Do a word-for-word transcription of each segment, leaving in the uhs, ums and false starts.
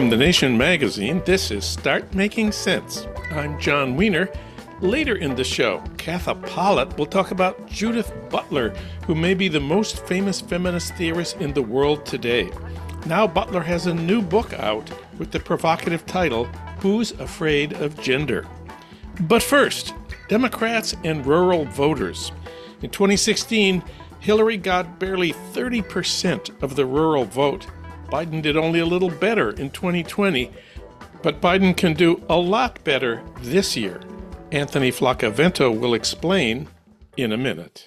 From The Nation magazine, this is Start Making Sense. I'm John Wiener. Later in the show, Katha Pollitt will talk about Judith Butler, who may be the most famous feminist theorist in the world today. Now Butler has a new book out with the provocative title, Who's Afraid of Gender? But first, Democrats and rural voters. In twenty sixteen, Hillary got barely thirty percent of the rural vote. Biden did only a little better in twenty twenty, but Biden can do a lot better this year. Anthony Flaccavento will explain in a minute.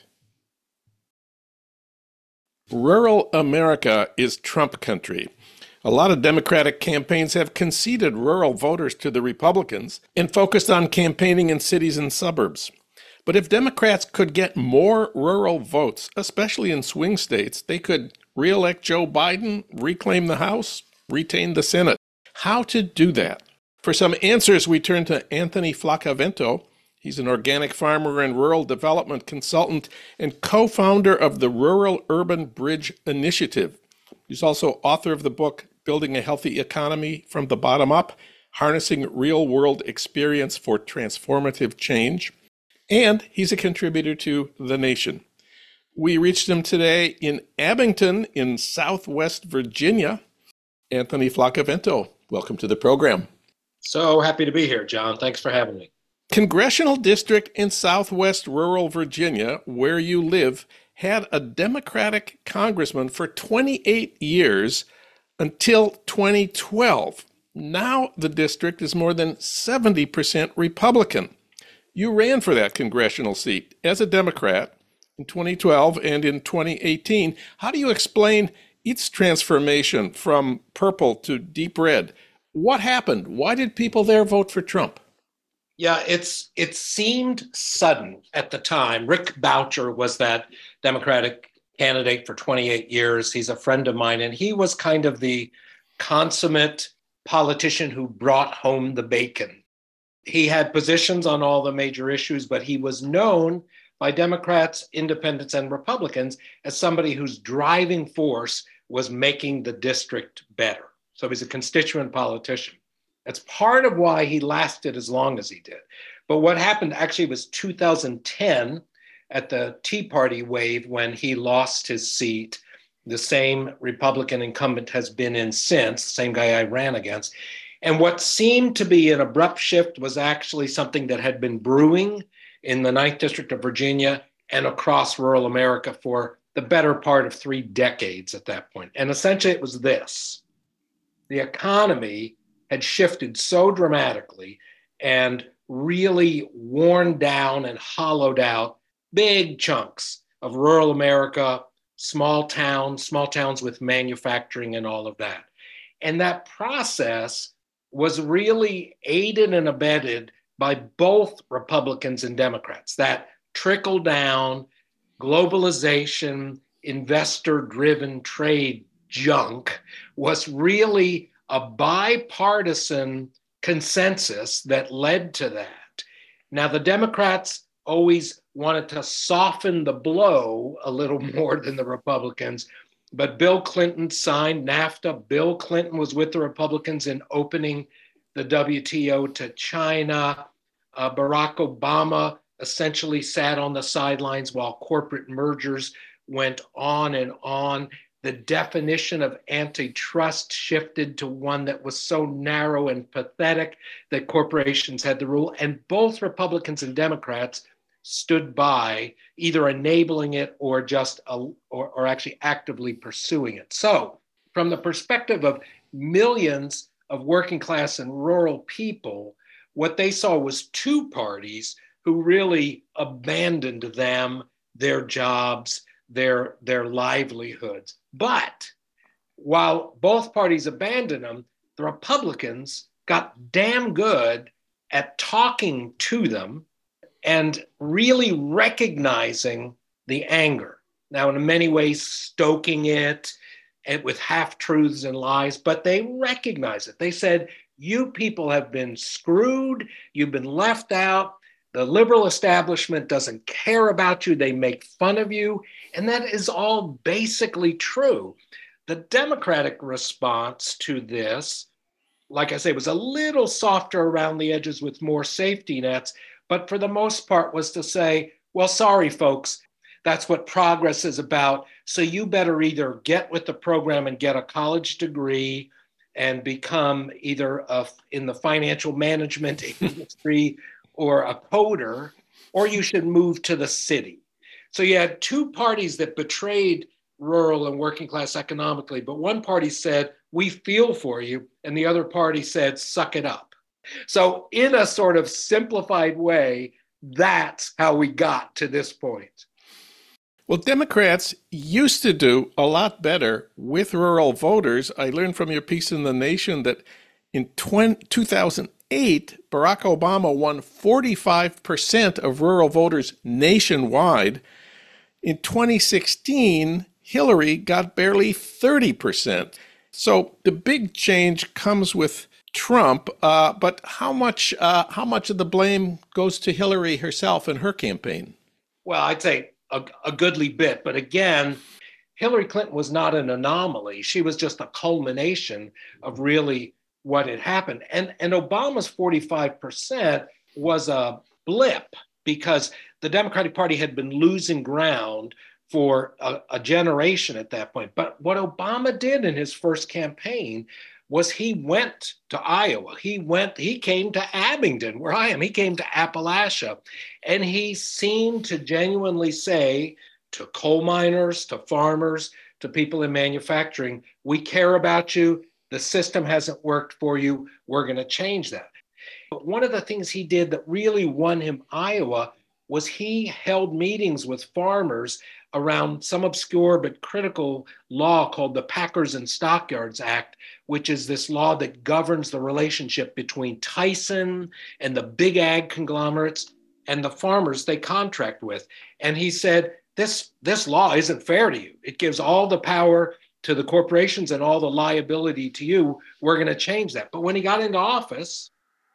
Rural America is Trump country. A lot of Democratic campaigns have conceded rural voters to the Republicans and focused on campaigning in cities and suburbs. But if Democrats could get more rural votes, especially in swing states, they could re-elect Joe Biden, reclaim the House, retain the Senate. How to do that? For some answers, we turn to Anthony Flaccavento. He's an organic farmer and rural development consultant and co-founder of the Rural Urban Bridge Initiative. He's also author of the book, Building a Healthy Economy from the Bottom Up, Harnessing Real-World Experience for Transformative Change. And he's a contributor to The Nation. We reached him today in Abington in Southwest Virginia. Anthony Flaccavento, welcome to the program. So happy to be here, John. Thanks for having me. Congressional district in Southwest rural Virginia, where you live, had a Democratic congressman for twenty-eight years until twenty twelve. Now the district is more than seventy percent Republican. You ran for that congressional seat as a Democrat in twenty twelve and in twenty eighteen. How do you explain its transformation from purple to deep red? What happened? Why did people there vote for Trump? Yeah, it's it seemed sudden at the time. Rick Boucher was that Democratic candidate for twenty-eight years. He's a friend of mine, and he was kind of the consummate politician who brought home the bacon. He had positions on all the major issues, but he was known by Democrats, independents, and Republicans as somebody whose driving force was making the district better. So he's a constituent politician. That's part of why he lasted as long as he did. But what happened actually was two thousand ten at the Tea Party wave when he lost his seat. The same Republican incumbent has been in since, same guy I ran against. And what seemed to be an abrupt shift was actually something that had been brewing in the ninth District of Virginia and across rural America for the better part of three decades at that point. And essentially it was this. The economy had shifted so dramatically and really worn down and hollowed out big chunks of rural America, small towns, small towns with manufacturing and all of that. And that process was really aided and abetted by both Republicans and Democrats. That trickle down, globalization, investor-driven trade junk was really a bipartisan consensus that led to that. Now, the Democrats always wanted to soften the blow a little more than the Republicans, but Bill Clinton signed NAFTA. Bill Clinton was with the Republicans in opening the W T O to China. Uh, Barack Obama essentially sat on the sidelines while corporate mergers went on and on. The definition of antitrust shifted to one that was so narrow and pathetic that corporations had the rule. And both Republicans and Democrats stood by, either enabling it or just a, or, or actually actively pursuing it. So from the perspective of millions of working class and rural people, what they saw was two parties who really abandoned them, their jobs, their, their livelihoods. But while both parties abandoned them, the Republicans got damn good at talking to them and really recognizing the anger. Now, in many ways, stoking it and with half-truths and lies, but they recognize it. They said, you people have been screwed, you've been left out, the liberal establishment doesn't care about you, they make fun of you, and that is all basically true. The Democratic response to this like I say, was a little softer around the edges with more safety nets, but for the most part was to say, well, sorry, folks, that's what progress is about. So you better either get with the program and get a college degree and become either a, in the financial management industry or a coder, or you should move to the city. So you had two parties that betrayed rural and working class economically, but one party said, we feel for you, and the other party said, suck it up. So in a sort of simplified way, that's how we got to this point. Well, Democrats used to do a lot better with rural voters. I learned from your piece in The Nation that in two thousand eight, Barack Obama won forty-five percent of rural voters nationwide. In twenty sixteen, Hillary got barely thirty percent. So the big change comes with Trump, uh, but how much uh, how much of the blame goes to Hillary herself and her campaign? Well, I'd say a, a goodly bit, but again, Hillary Clinton was not an anomaly. She was just a culmination of really what had happened. And, and Obama's forty-five percent was a blip because the Democratic Party had been losing ground for a, a generation at that point. But what Obama did in his first campaign was he went to Iowa. He went, he came to Abingdon, where I am. He came to Appalachia. And he seemed to genuinely say to coal miners, to farmers, to people in manufacturing, we care about you. The system hasn't worked for you. We're going to change that. But one of the things he did that really won him Iowa was he held meetings with farmers around some obscure but critical law called the Packers and Stockyards Act, which is this law that governs the relationship between Tyson and the big ag conglomerates and the farmers they contract with. And he said, this, this law isn't fair to you. It gives all the power to the corporations and all the liability to you. We're going to change that. But when he got into office,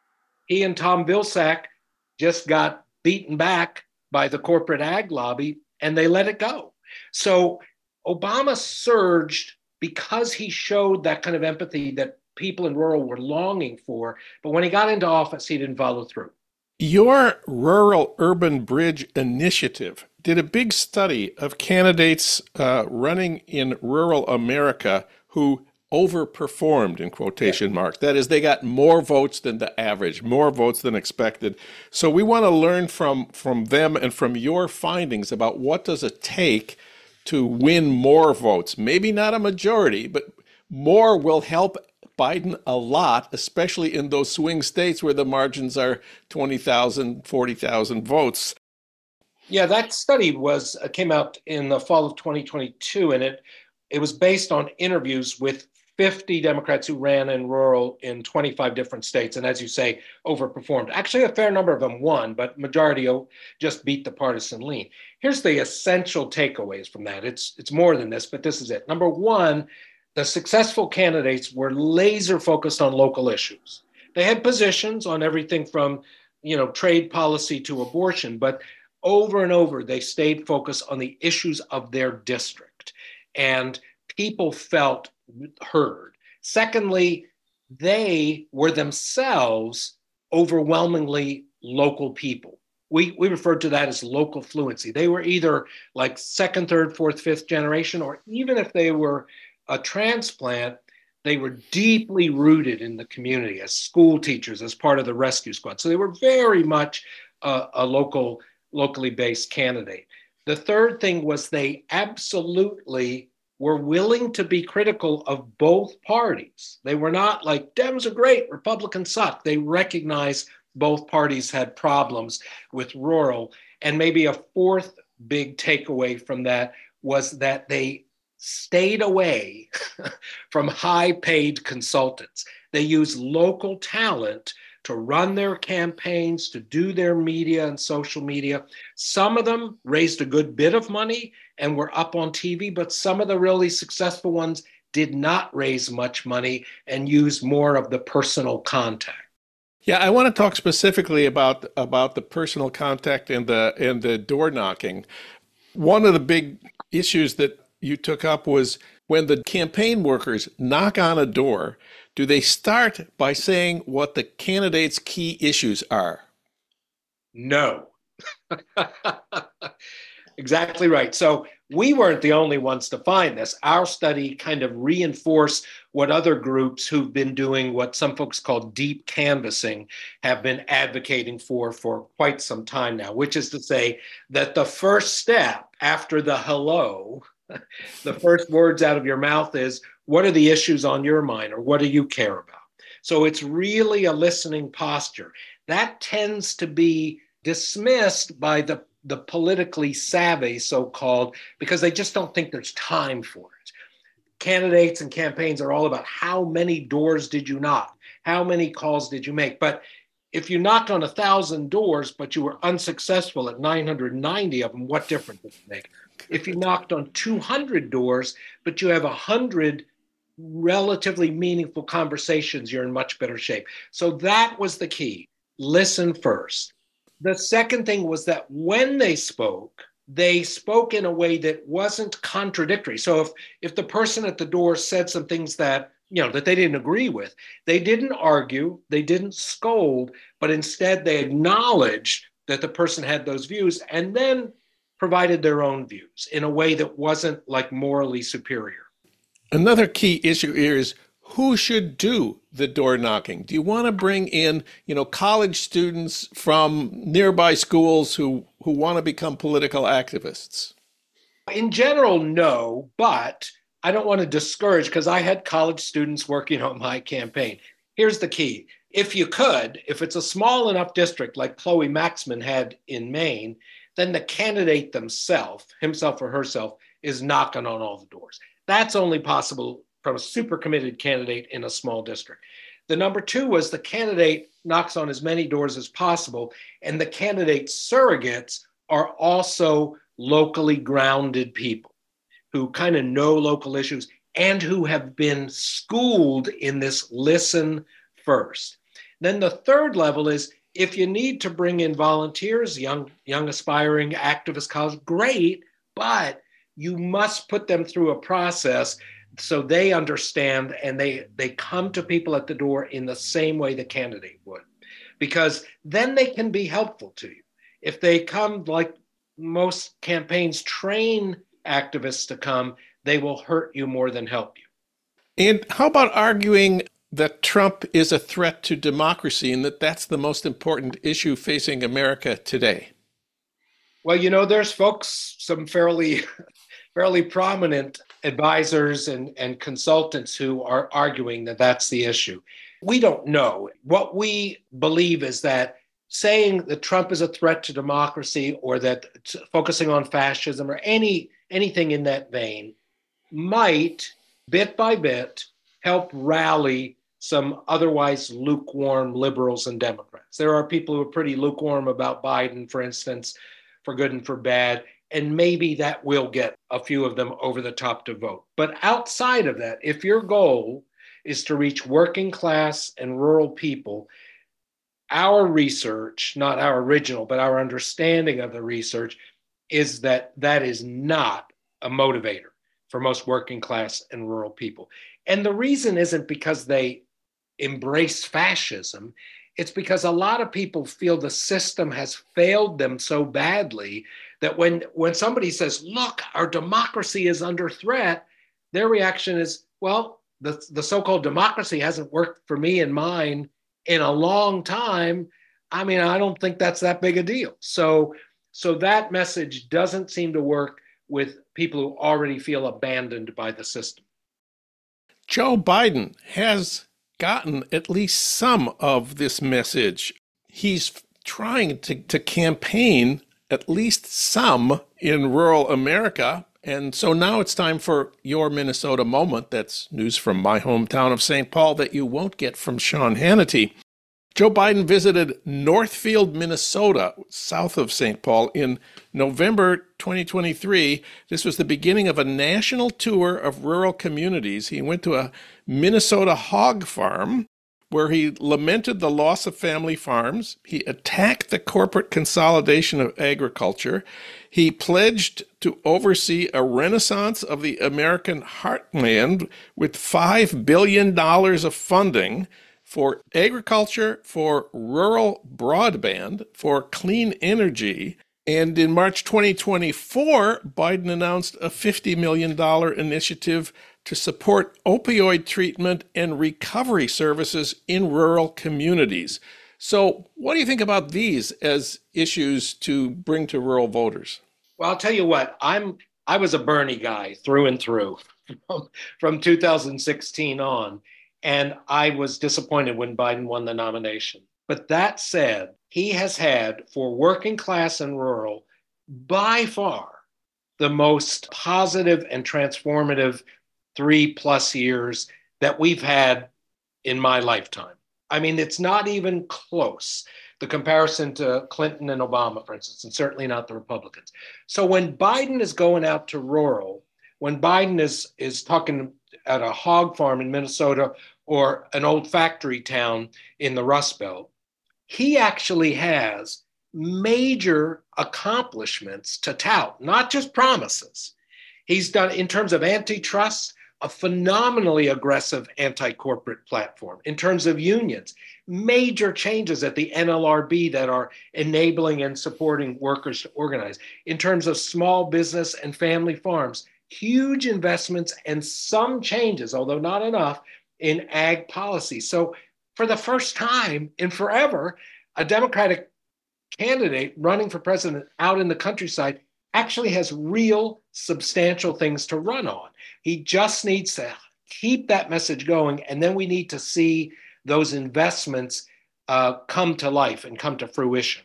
he and Tom Vilsack just got beaten back by the corporate ag lobby, and they let it go. So Obama surged because he showed that kind of empathy that people in rural were longing for. But when he got into office, he didn't follow through. Your Rural Urban Bridge Initiative did a big study of candidates uh, running in rural America who overperformed, in quotation marks. That is, they got more votes than the average, more votes than expected. So we want to learn from, from them and from your findings about what does it take to win more votes. Maybe not a majority, but more will help Biden a lot, especially in those swing states where the margins are twenty thousand, forty thousand votes. Yeah, that study was uh, came out in the fall of twenty twenty-two, and it it was based on interviews with fifty Democrats who ran in rural in twenty-five different states, and as you say, overperformed. Actually, a fair number of them won, but majority just beat the partisan lean. Here's the essential takeaways from that. It's it's more than this, but this is it. Number one, the successful candidates were laser focused on local issues. They had positions on everything from, you know, trade policy to abortion, but over and over, they stayed focused on the issues of their district. And people felt heard. Secondly, they were themselves overwhelmingly local people. We, we referred to that as local fluency. They were either like second, third, fourth, fifth generation, or even if they were a transplant, they were deeply rooted in the community as school teachers, as part of the rescue squad. So they were very much a, a local, locally based candidate. The third thing was they absolutely were willing to be critical of both parties. They were not like, Dems are great, Republicans suck. They recognized both parties had problems with rural. And maybe a fourth big takeaway from that was that they stayed away from high-paid consultants. They used local talent to run their campaigns, to do their media and social media. Some of them raised a good bit of money and were up on T V, but some of the really successful ones did not raise much money and used more of the personal contact. Yeah, I want to talk specifically about about the personal contact and the and the door knocking. One of the big issues that you took up was when the campaign workers knock on a door, do they start by saying what the candidate's key issues are? No. Exactly right. So we weren't the only ones to find this. Our study kind of reinforced what other groups who've been doing what some folks call deep canvassing have been advocating for for quite some time now, which is to say that the first step after the hello, the first words out of your mouth is, what are the issues on your mind, or what do you care about? So it's really a listening posture. That tends to be dismissed by the the politically savvy, so-called, because they just don't think there's time for it. Candidates and campaigns are all about how many doors did you knock? How many calls did you make? But if you knocked on a thousand doors, but you were unsuccessful at nine hundred ninety of them, what difference does it make? If you knocked on two hundred doors, but you have one hundred relatively meaningful conversations, you're in much better shape. So that was the key. Listen first. The second thing was that when they spoke, they spoke in a way that wasn't contradictory. So if, if the person at the door said some things that, you know, that they didn't agree with, they didn't argue, they didn't scold, but instead they acknowledged that the person had those views and then provided their own views in a way that wasn't like morally superior. Another key issue here is who should do the door knocking? Do you want to bring in, you know, college students from nearby schools who, who want to become political activists? In general, no, but I don't want to discourage, because I had college students working on my campaign. Here's the key. If you could, if it's a small enough district like Chloe Maxman had in Maine, then the candidate themselves, himself or herself, is knocking on all the doors. That's only possible from a super committed candidate in a small district. The number two was the candidate knocks on as many doors as possible, and the candidate surrogates are also locally grounded people who kind of know local issues and who have been schooled in this listen first. Then the third level is if you need to bring in volunteers, young, young aspiring activist college, great, but you must put them through a process so they understand and they, they come to people at the door in the same way the candidate would, because then they can be helpful to you. If they come, like most campaigns train activists to come, they will hurt you more than help you. And how about arguing that Trump is a threat to democracy and that that's the most important issue facing America today? Well, you know, there's folks, some fairly, fairly prominent advisors and, and consultants who are arguing that that's the issue. We don't know. What we believe is that saying that Trump is a threat to democracy, or that focusing on fascism or any anything in that vein might, bit by bit, help rally some otherwise lukewarm liberals and Democrats. There are people who are pretty lukewarm about Biden, for instance, for good and for bad, and maybe that will get a few of them over the top to vote. But outside of that, if your goal is to reach working class and rural people, our research, not our original, but our understanding of the research, is that that is not a motivator for most working class and rural people. And the reason isn't because they embrace fascism. It's because a lot of people feel the system has failed them so badly that when, when somebody says, look, our democracy is under threat, their reaction is, well, the, the so-called democracy hasn't worked for me and mine in a long time. I mean, I don't think that's that big a deal. So, so that message doesn't seem to work with people who already feel abandoned by the system. Joe Biden has gotten at least some of this message. He's trying to, to campaign at least some in rural America. And so now it's time for your Minnesota moment. That's news from my hometown of Saint Paul that you won't get from Sean Hannity. Joe Biden visited Northfield, Minnesota, south of Saint Paul, in November twenty twenty-three. This was the beginning of a national tour of rural communities. He went to a Minnesota hog farm where he lamented the loss of family farms. He attacked the corporate consolidation of agriculture. He pledged to oversee a renaissance of the American heartland with five billion dollars of funding for agriculture, for rural broadband, for clean energy. And in March twenty twenty-four, Biden announced a fifty million dollars initiative to support opioid treatment and recovery services in rural communities. So what do you think about these as issues to bring to rural voters? Well, I'll tell you what, I'm I was a Bernie guy through and through from, from two thousand sixteen on, and I was disappointed when Biden won the nomination. But that said, he has had, for working class and rural, by far the most positive and transformative three plus years that we've had in my lifetime. I mean, it's not even close, the comparison to Clinton and Obama, for instance, and certainly not the Republicans. So when Biden is going out to rural, when Biden is, is talking at a hog farm in Minnesota or an old factory town in the Rust Belt, he actually has major accomplishments to tout, not just promises. He's done, in terms of antitrust, a phenomenally aggressive anti-corporate platform. In terms of unions, major changes at the N L R B that are enabling and supporting workers to organize. In terms of small business and family farms, huge investments and some changes, although not enough, in ag policy. So for the first time in forever, a Democratic candidate running for president out in the countryside actually has real substantial things to run on. He just needs to keep that message going, and then we need to see those investments uh, come to life and come to fruition.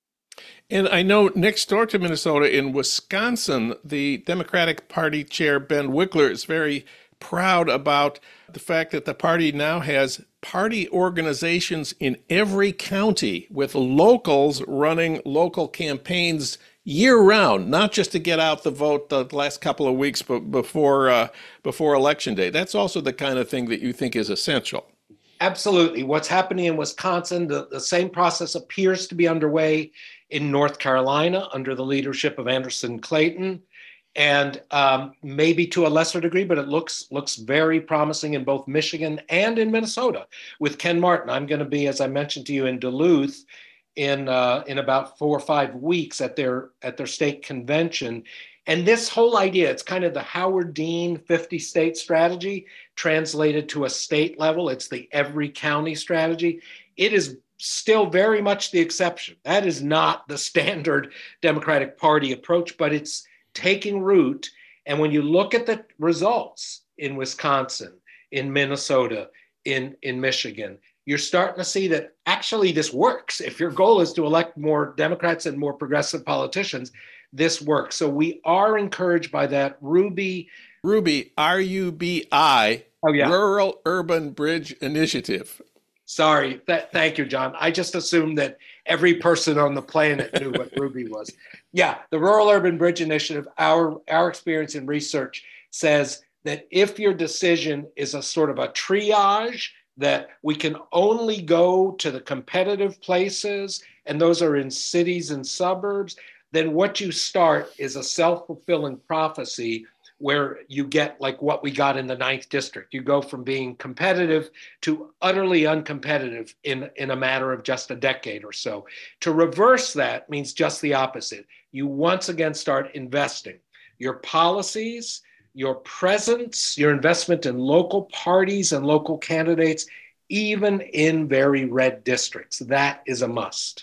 And I know next door to Minnesota, in Wisconsin, the Democratic Party chair, Ben Wickler, is very proud about the fact that the party now has party organizations in every county with locals running local campaigns year round, not just to get out the vote the last couple of weeks before uh, before election day. That's also the kind of thing that you think is essential. Absolutely. What's happening in Wisconsin, the, the same process appears to be underway in North Carolina under the leadership of Anderson Clayton, and um, maybe to a lesser degree, but it looks looks very promising in both Michigan and in Minnesota with Ken Martin. I'm going to be, as I mentioned to you, in Duluth in uh, in about four or five weeks at their at their state convention. And this whole idea, it's kind of the Howard Dean fifty state strategy translated to a state level. It's the every county strategy. It is still very much the exception. That is not the standard Democratic Party approach, but it's taking root. And when you look at the results in Wisconsin, in Minnesota, in, in Michigan, you're starting to see that actually this works. If your goal is to elect more Democrats and more progressive politicians, this works. So we are encouraged by that. Ruby. Ruby, R U B I, oh, yeah. Rural Urban Bridge Initiative. Sorry. Th- thank you, John. I just assumed that every person on the planet knew what Ruby was. Yeah, the Rural Urban Bridge Initiative, our, our experience in research says that if your decision is a sort of a triage, that we can only go to the competitive places, and those are in cities and suburbs, then what you start is a self-fulfilling prophecy where you get like what we got in the ninth district. You go from being competitive to utterly uncompetitive in, in a matter of just a decade or so. To reverse that means just the opposite. You once again start investing. Your policies, your presence, your investment in local parties and local candidates, even in very red districts. That is a must.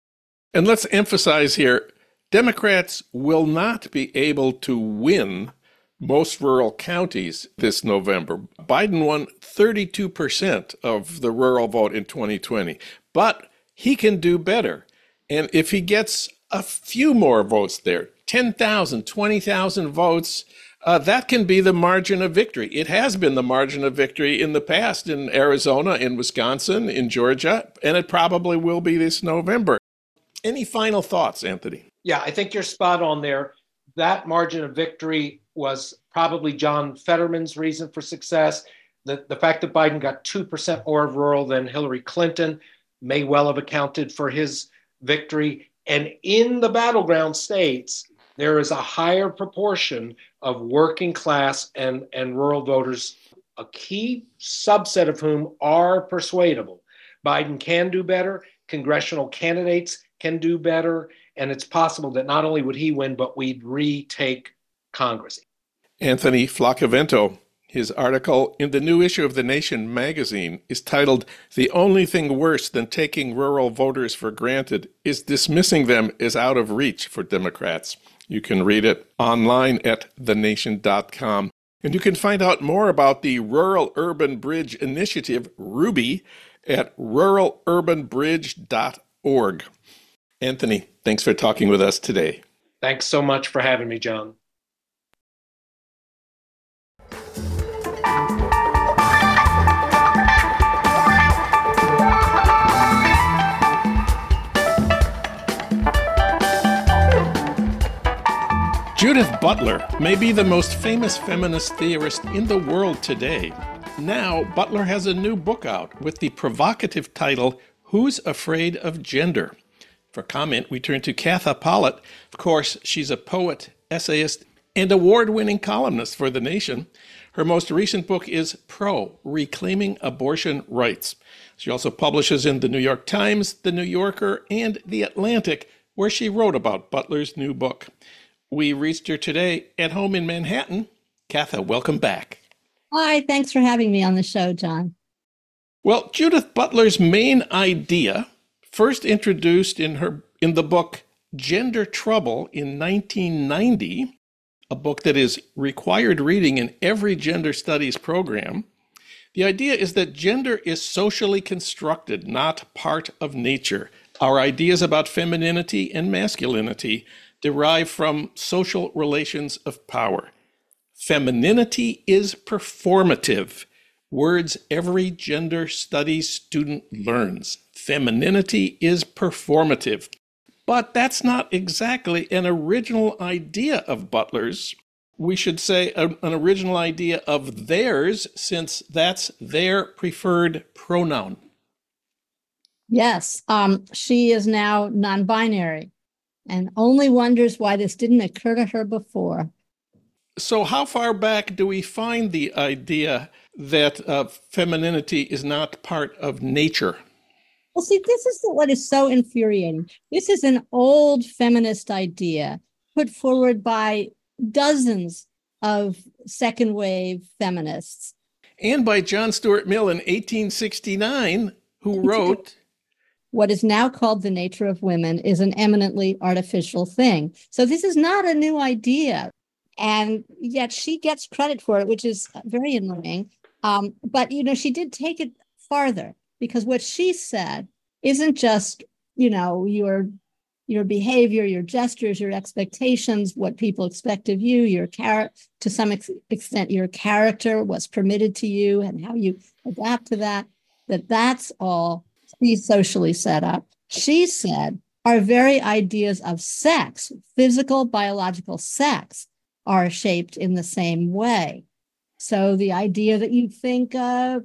And let's emphasize here, Democrats will not be able to win most rural counties this November. Biden won thirty-two percent of the rural vote in twenty twenty, but he can do better. And if he gets a few more votes there, ten thousand, twenty thousand votes, uh, that can be the margin of victory. It has been the margin of victory in the past in Arizona, in Wisconsin, in Georgia, and it probably will be this November. Any final thoughts, Anthony? Yeah, I think you're spot on there. That margin of victory was probably John Fetterman's reason for success. the, the fact that Biden got two percent more of rural than Hillary Clinton may well have accounted for his victory. And in the battleground states, there is a higher proportion of working class and, and rural voters, a key subset of whom are persuadable. Biden can do better. Congressional candidates can do better. And it's possible that not only would he win, but we'd retake Congress. Anthony Flacavento, his article in the new issue of The Nation magazine is titled, "The Only Thing Worse Than Taking Rural Voters for Granted is Dismissing Them as Out of Reach for Democrats." You can read it online at the nation dot com. And you can find out more about the Rural Urban Bridge Initiative, RUBY, at rural urban bridge dot org. Anthony, thanks for talking with us today. Thanks so much for having me, John. Judith Butler may be the most famous feminist theorist in the world today. Now, Butler has a new book out with the provocative title, Who's Afraid of Gender? For comment, we turn to Katha Pollitt. Of course, she's a poet, essayist, and award-winning columnist for The Nation. Her most recent book is Pro, Reclaiming Abortion Rights. She also publishes in The New York Times, The New Yorker, and The Atlantic, where she wrote about Butler's new book. We reached her today at home in Manhattan. Katha, welcome back. Hi, thanks for having me on the show, John. Well, Judith Butler's main idea, first introduced in her in the book Gender Trouble in nineteen ninety, a book that is required reading in every gender studies program. The idea is that gender is socially constructed, not part of nature. Our ideas about femininity and masculinity derive from social relations of power. Femininity is performative. Words every gender studies student learns. Femininity is performative. But that's not exactly an original idea of Butler's. We should say a, an original idea of theirs, since that's their preferred pronoun. Yes, um, she is now non-binary and only wonders why this didn't occur to her before. So how far back do we find the idea that uh, femininity is not part of nature? Well, see, this is what is so infuriating. This is an old feminist idea put forward by dozens of second wave feminists. And by John Stuart Mill in eighteen sixty-nine, who wrote, "What is now called the nature of women is an eminently artificial thing." So this is not a new idea. And yet she gets credit for it, which is very annoying. Um, but, you know, she did take it farther, because what she said isn't just, you know, your your behavior, your gestures, your expectations, what people expect of you, your character, to some ex- extent, your character, what's permitted to you and how you adapt to that, that that's all she's socially set up. She said our very ideas of sex, physical, biological sex, are shaped in the same way. So the idea that you think uh,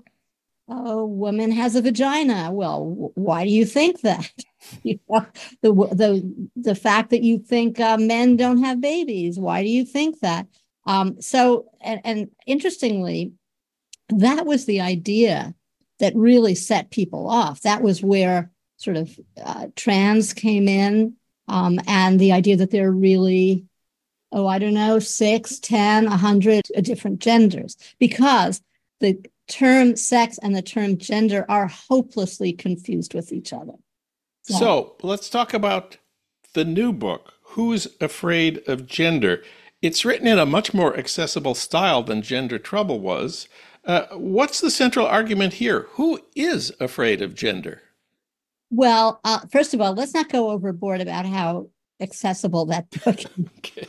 a woman has a vagina, well, w- why do you think that? You know, the the the fact that you think uh, men don't have babies, why do you think that? Um, so, and, and interestingly, that was the idea that really set people off. That was where sort of uh, trans came in, um, and the idea that they're really, oh, I don't know, six, ten, a hundred different genders, because the term sex and the term gender are hopelessly confused with each other. So, so let's talk about the new book, Who's Afraid of Gender? It's written in a much more accessible style than Gender Trouble was. Uh, what's the central argument here? Who is afraid of gender? Well, uh, first of all, let's not go overboard about how accessible that book is. Okay.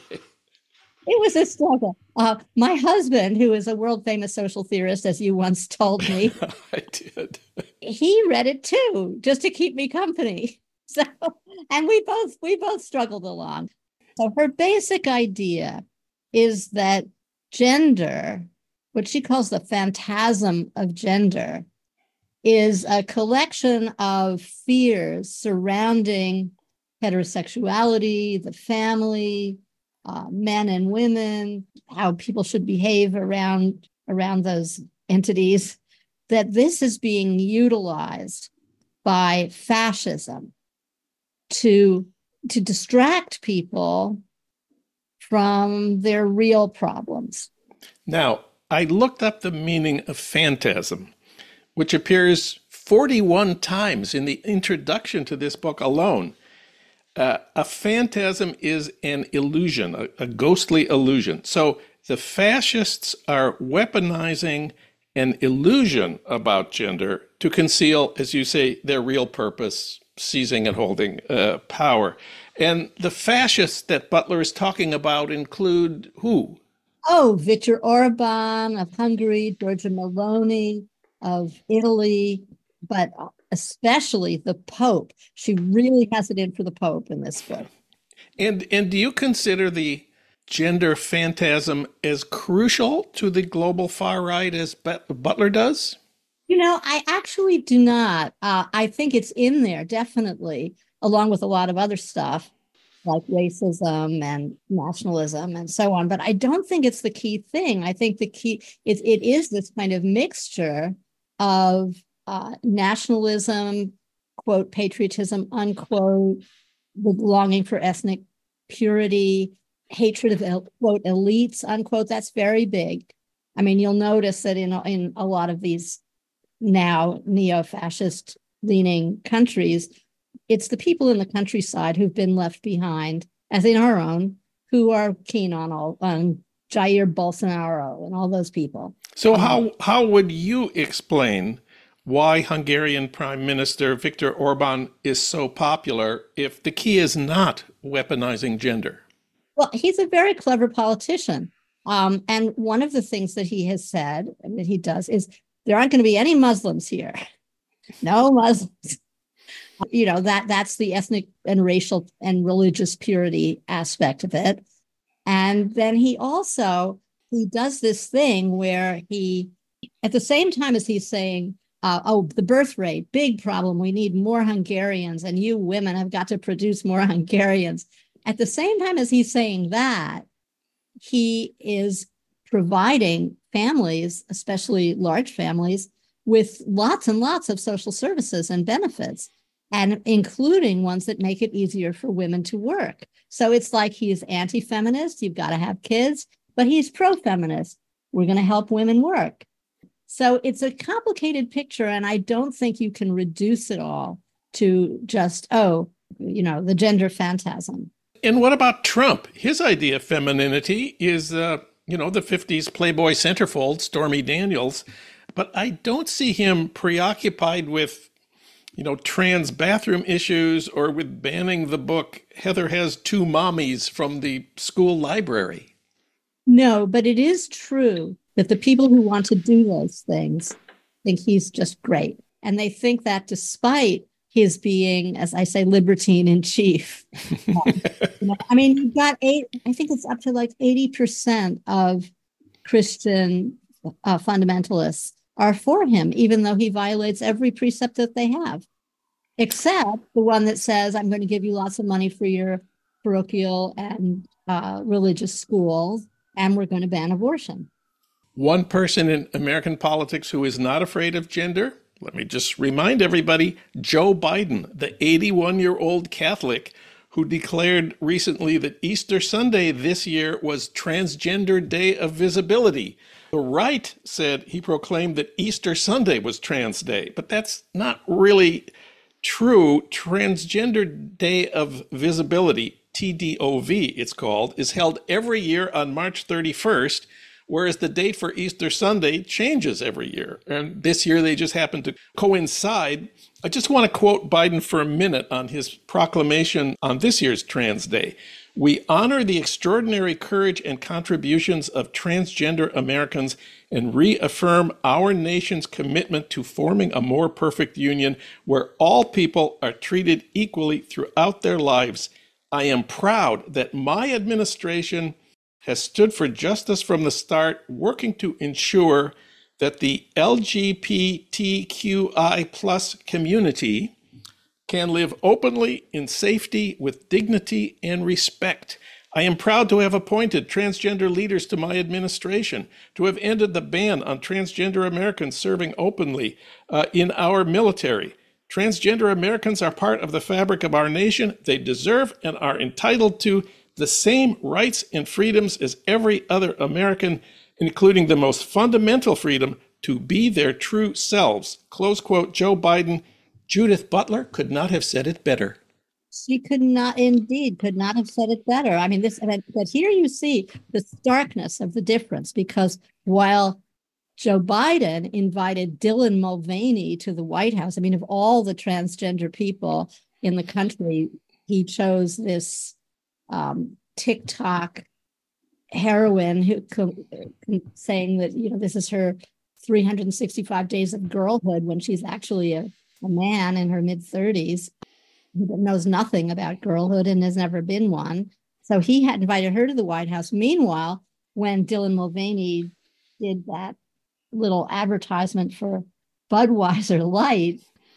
It was a struggle. Uh, my husband, who is a world famous social theorist, as you once told me, I did. He read it too, just to keep me company. So, and we both we both struggled along. So her basic idea is that gender what she calls the phantasm of gender, is a collection of fears surrounding heterosexuality, the family, uh, men and women, how people should behave around, around those entities, that this is being utilized by fascism to, to distract people from their real problems. Now, I looked up the meaning of phantasm, which appears forty-one times in the introduction to this book alone. Uh, a phantasm is an illusion, a, a ghostly illusion. So the fascists are weaponizing an illusion about gender to conceal, as you say, their real purpose, seizing and holding uh, power. And the fascists that Butler is talking about include who? Oh, Viktor Orban of Hungary, Giorgia Meloni of Italy, but especially the Pope. She really has it in for the Pope in this book. And and do you consider the gender phantasm as crucial to the global far right as Butler does? You know, I actually do not. Uh, I think it's in there, definitely, along with a lot of other stuff like racism and nationalism and so on. But I don't think it's the key thing. I think the key, it, it is this kind of mixture of uh, nationalism, quote, patriotism, unquote, the longing for ethnic purity, hatred of, quote, elites, unquote. That's very big. I mean, you'll notice that in, in a lot of these now neo-fascist leaning countries, it's the people in the countryside who've been left behind, as in our own, who are keen on all on Jair Bolsonaro and all those people. So um, how how would you explain why Hungarian Prime Minister Viktor Orban is so popular if the key is not weaponizing gender? Well, he's a very clever politician. Um, and one of the things that he has said, and that he does, is there aren't going to be any Muslims here. No Muslims. You know, that that's the ethnic and racial and religious purity aspect of it. And then he also, he does this thing where he, at the same time as he's saying, uh, oh, the birth rate, big problem, we need more Hungarians, and you women have got to produce more Hungarians. At the same time as he's saying that, he is providing families, especially large families, with lots and lots of social services and benefits, and including ones that make it easier for women to work. So it's like he's anti-feminist, you've got to have kids, but he's pro-feminist. We're going to help women work. So it's a complicated picture, and I don't think you can reduce it all to just, oh, you know, the gender phantasm. And what about Trump? His idea of femininity is, uh, you know, the fifties Playboy centerfold, Stormy Daniels, but I don't see him preoccupied with, you know, trans bathroom issues or with banning the book Heather Has Two Mommies from the school library. No, but it is true that the people who want to do those things think he's just great. And they think that despite his being, as I say, libertine in chief. um, you know, I mean, you've got eight, I think it's up to like eighty percent of Christian uh, fundamentalists are for him, even though he violates every precept that they have, except the one that says, I'm going to give you lots of money for your parochial and uh, religious schools, and we're going to ban abortion. One person in American politics who is not afraid of gender, let me just remind everybody, Joe Biden, the eighty-one-year-old Catholic who declared recently that Easter Sunday this year was Transgender Day of Visibility. The right said he proclaimed that Easter Sunday was Trans Day, but that's not really true. Transgender Day of Visibility, T D O V it's called, is held every year on March thirty-first, whereas the date for Easter Sunday changes every year. And this year they just happen to coincide. I just want to quote Biden for a minute on his proclamation on this year's Trans Day. We honor the extraordinary courage and contributions of transgender Americans and reaffirm our nation's commitment to forming a more perfect union where all people are treated equally throughout their lives. I am proud that my administration has stood for justice from the start, working to ensure that the L G B T Q I plus community can live openly in safety with dignity and respect. I am proud to have appointed transgender leaders to my administration, to have ended the ban on transgender Americans serving openly uh, in our military. Transgender Americans are part of the fabric of our nation. They deserve and are entitled to the same rights and freedoms as every other American, including the most fundamental freedom to be their true selves. Close quote, Joe Biden. Judith Butler could not have said it better. She could not, indeed, could not have said it better. I mean, this, but here you see the starkness of the difference, because while Joe Biden invited Dylan Mulvaney to the White House, I mean, of all the transgender people in the country, he chose this um, TikTok heroine who saying that, you know, this is her three hundred sixty-five days of girlhood when she's actually a, a man in her mid thirties. He knows nothing about girlhood and has never been one. So he had invited her to the White House. Meanwhile, when Dylan Mulvaney did that little advertisement for Budweiser Light,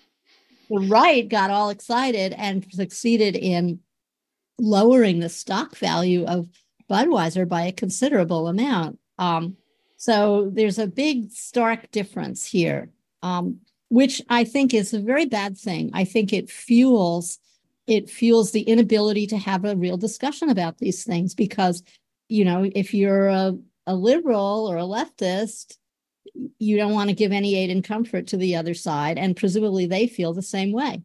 the right got all excited and succeeded in lowering the stock value of Budweiser by a considerable amount. Um, so there's a big, stark difference here. Um, which I think is a very bad thing. I think it fuels it fuels the inability to have a real discussion about these things, because, you know, if you're a, a liberal or a leftist, you don't want to give any aid and comfort to the other side, and presumably they feel the same way.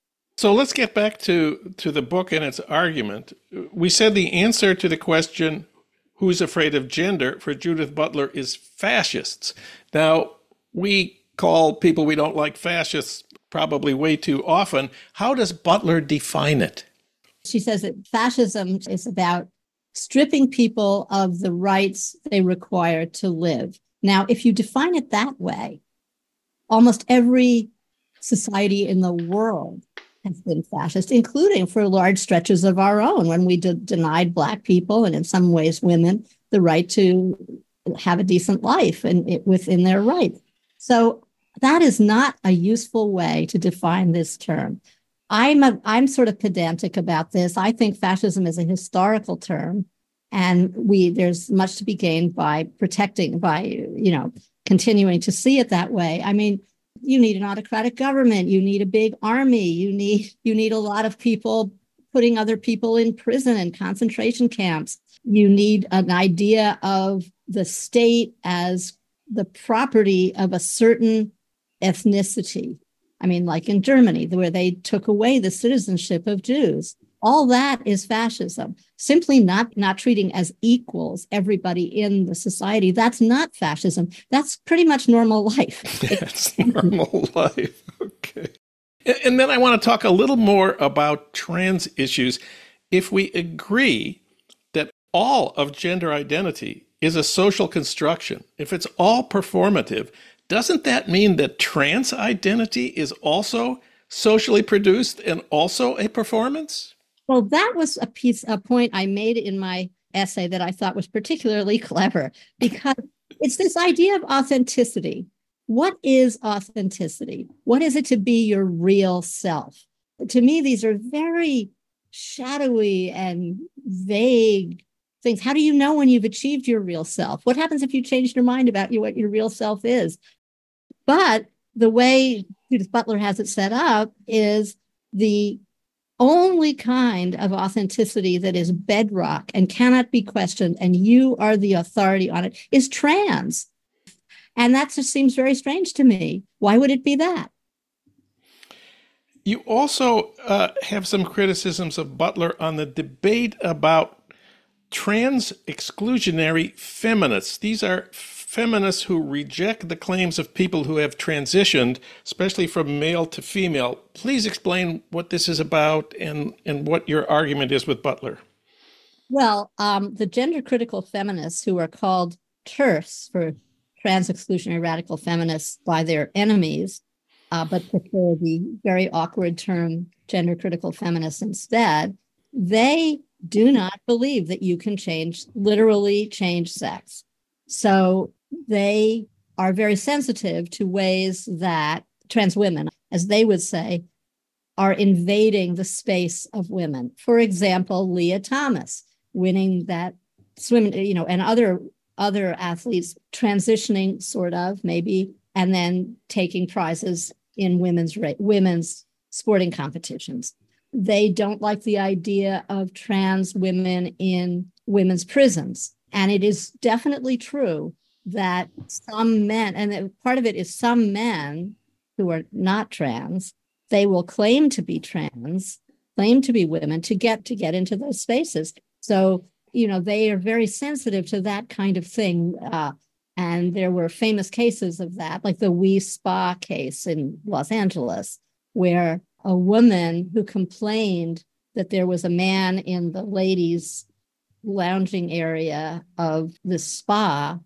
So let's get back to, to the book and its argument. We said the answer to the question, who's afraid of gender, for Judith Butler is fascists. Now, we call people we don't like fascists probably way too often. How does Butler define it? She says that fascism is about stripping people of the rights they require to live. Now, if you define it that way, almost every society in the world has been fascist, including for large stretches of our own, when we de- denied Black people and in some ways women the right to have a decent life and it, within their rights. So that is not a useful way to define this term. I'm a, I'm sort of pedantic about this. I think fascism is a historical term, and we there's much to be gained by protecting, by, you know, continuing to see it that way. I mean, you need an autocratic government, you need a big army, you need you need a lot of people putting other people in prison and concentration camps. You need an idea of the state as the property of a certain ethnicity. I mean, like in Germany, where they took away the citizenship of Jews. All that is fascism. Simply not, not treating as equals everybody in the society. That's not fascism. That's pretty much normal life. It's normal life. Okay. And then I want to talk a little more about trans issues. If we agree that all of gender identity is a social construction, if it's all performative, doesn't that mean that trans identity is also socially produced and also a performance? Well, that was a piece, a point I made in my essay that I thought was particularly clever, because it's this idea of authenticity. What is authenticity? What is it to be your real self? To me, these are very shadowy and vague things. How do you know when you've achieved your real self? What happens if you changed your mind about you, what your real self is? But the way Judith Butler has it set up is the only kind of authenticity that is bedrock and cannot be questioned, and you are the authority on it, is trans. And that just seems very strange to me. Why would it be that? You also uh, have some criticisms of Butler on the debate about trans exclusionary feminists. These are feminists who reject the claims of people who have transitioned, especially from male to female. Please explain what this is about and, and what your argument is with Butler. Well, um, the gender critical feminists, who are called TERFs, for trans exclusionary radical feminists, by their enemies, uh, but prefer the very awkward term gender critical feminists instead, they do not believe that you can change, literally change sex. So they are very sensitive to ways that trans women, as they would say, are invading the space of women. For example, Leah Thomas winning that swim, you know, and other other athletes transitioning sort of maybe, and then taking prizes in women's women's sporting competitions. They don't like the idea of trans women in women's prisons. And it is definitely true that some men, and part of it is some men who are not trans, they will claim to be trans, claim to be women to get to get into those spaces. So, you know, they are very sensitive to that kind of thing. Uh, and there were famous cases of that, like the Wi Spa case in Los Angeles, where a woman who complained that there was a man in the ladies' lounging area of the spa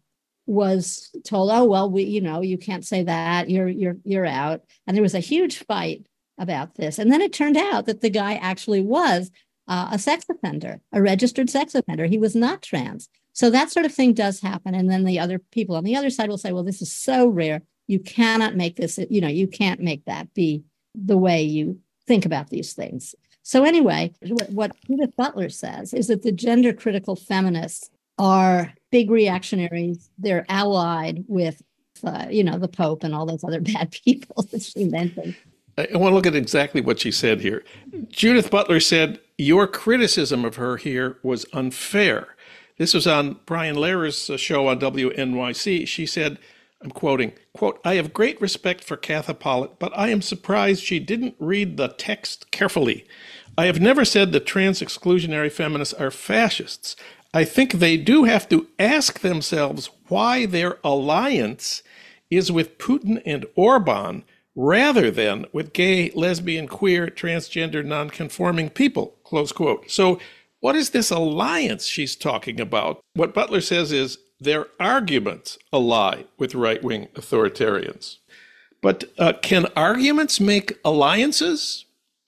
was told, oh, well, we, you know, you can't say that, you're, you're, you're out. And there was a huge fight about this. And then it turned out that the guy actually was uh, a sex offender, a registered sex offender. He was not trans. So that sort of thing does happen. And then the other people on the other side will say, well, this is so rare. You cannot make this, you know, you can't make that be the way you think about these things. So anyway, what Judith Butler says is that the gender critical feminists are big reactionaries. They're allied with, uh, you know, the Pope and all those other bad people that she mentioned. I want to look at exactly what she said here. Judith Butler said, your criticism of her here was unfair. This was on Brian Lehrer's show on W N Y C. She said, I'm quoting, quote, I have great respect for Katha Pollitt, but I am surprised she didn't read the text carefully. I have never said that trans exclusionary feminists are fascists. I think they do have to ask themselves why their alliance is with Putin and Orban rather than with gay, lesbian, queer, transgender, nonconforming people, close quote. So what is this alliance she's talking about? What Butler says is their arguments ally with right-wing authoritarians. But uh, can arguments make alliances?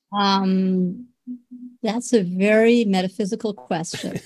Um, that's a very metaphysical question.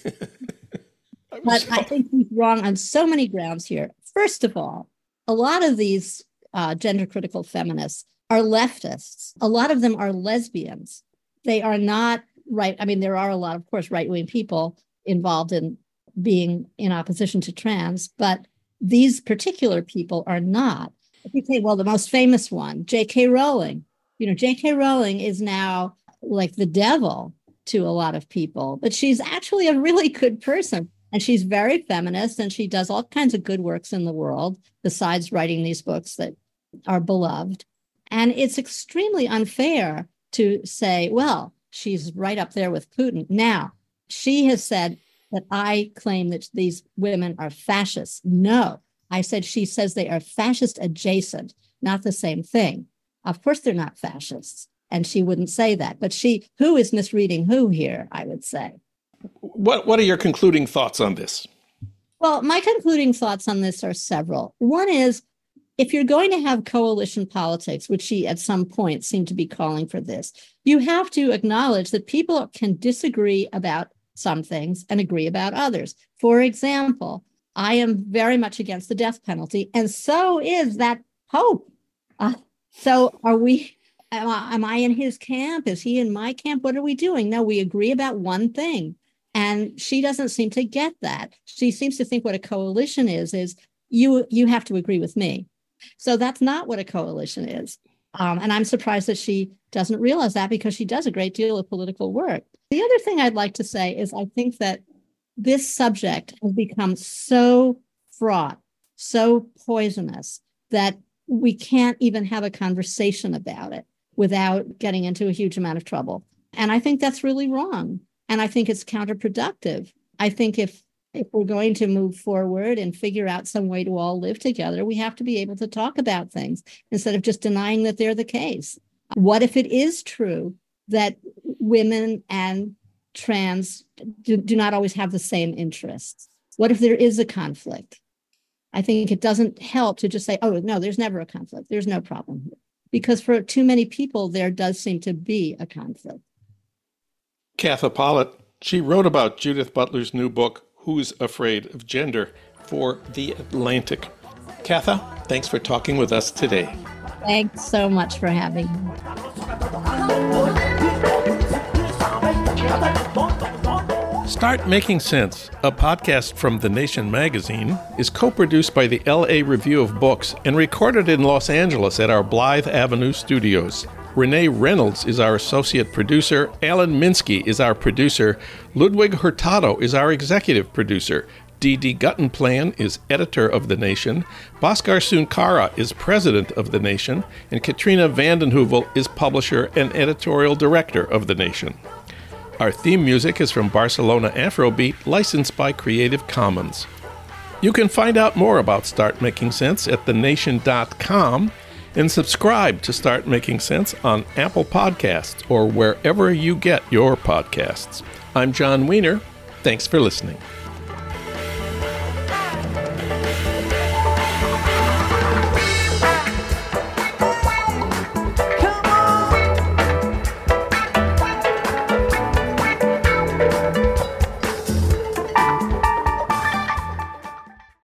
But so- I think he's wrong on so many grounds here. First of all, a lot of these uh, gender critical feminists are leftists. A lot of them are lesbians. They are not right. I mean, there are a lot, of course, right-wing people involved in being in opposition to trans, but these particular people are not. If you say, well, the most famous one, J K Rowling, you know, J K Rowling is now like the devil to a lot of people, but she's actually a really good person. And she's very feminist, and she does all kinds of good works in the world, besides writing these books that are beloved. And it's extremely unfair to say, well, she's right up there with Putin. Now, she has said that I claim that these women are fascists. No, I said she says they are fascist adjacent, not the same thing. Of course, they're not fascists, and she wouldn't say that. But she, who is misreading who here, I would say. What What are your concluding thoughts on this? Well, my concluding thoughts on this are several. One is, if you're going to have coalition politics, which she at some point seemed to be calling for this, you have to acknowledge that people can disagree about some things and agree about others. For example, I am very much against the death penalty, and so is that Pope. Uh, so are we, am I, am I in his camp? Is he in my camp? What are we doing? No, we agree about one thing. And she doesn't seem to get that. She seems to think what a coalition is, is you, you have to agree with me. So that's not what a coalition is. Um, and I'm surprised that she doesn't realize that, because she does a great deal of political work. The other thing I'd like to say is I think that this subject has become so fraught, so poisonous, that we can't even have a conversation about it without getting into a huge amount of trouble. And I think that's really wrong. And I think it's counterproductive. I think if if we're going to move forward and figure out some way to all live together, we have to be able to talk about things instead of just denying that they're the case. What if it is true that women and trans do, do not always have the same interests? What if there is a conflict? I think it doesn't help to just say, oh, no, there's never a conflict. There's no problem here. Because for too many people, there does seem to be a conflict. Katha Pollitt, She wrote about Judith Butler's new book, Who's Afraid of Gender, for The Atlantic. Katha, thanks for talking with us today. Thanks so much for having me. Start Making Sense, a podcast from The Nation magazine, is co-produced by the L A Review of Books and recorded in Los Angeles at our Blythe Avenue studios. Renee Reynolds is our associate producer. Alan Minsky is our producer. Ludwig Hurtado is our executive producer. Dee Dee Guttenplan is editor of The Nation. Bhaskar Sunkara is president of The Nation. And Katrina vanden Heuvel is publisher and editorial director of The Nation. Our theme music is from Barcelona Afrobeat, licensed by Creative Commons. You can find out more about Start Making Sense at the nation dot com and subscribe to Start Making Sense on Apple Podcasts or wherever you get your podcasts. I'm John Wiener. Thanks for listening.